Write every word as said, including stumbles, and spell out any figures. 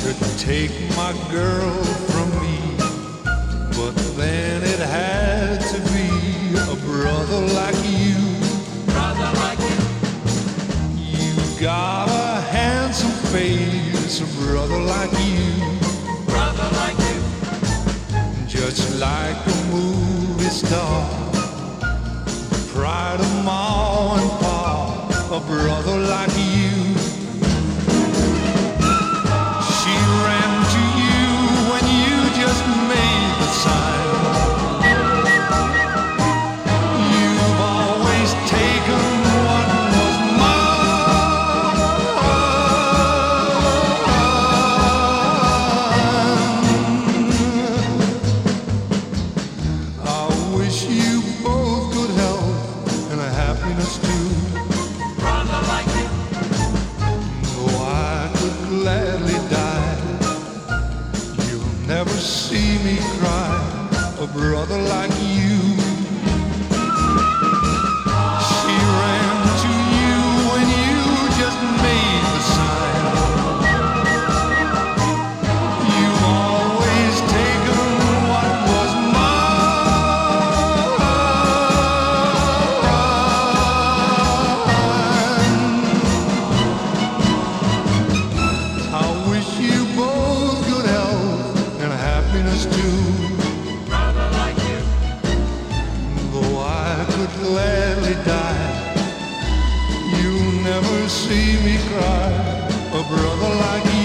should take my girl from me, but then it had to be a brother like you. Brother like you. You got a handsome face, a brother like you. Brother like you. Just like a movie star, pride of Ma and Pa, a brother like you. She ran to you when you just made the sign. You've always taken what was mine. I wish you both good health and a happiness too. Brother like you. Oh, I could gladly die. You'll never see me cry, a brother like you. She ran to you when you just made the sign. You've always taken what was mine. I wish you both good health and happiness too. Brother like you. Though I could gladly die, you'll never see me cry, a brother like you.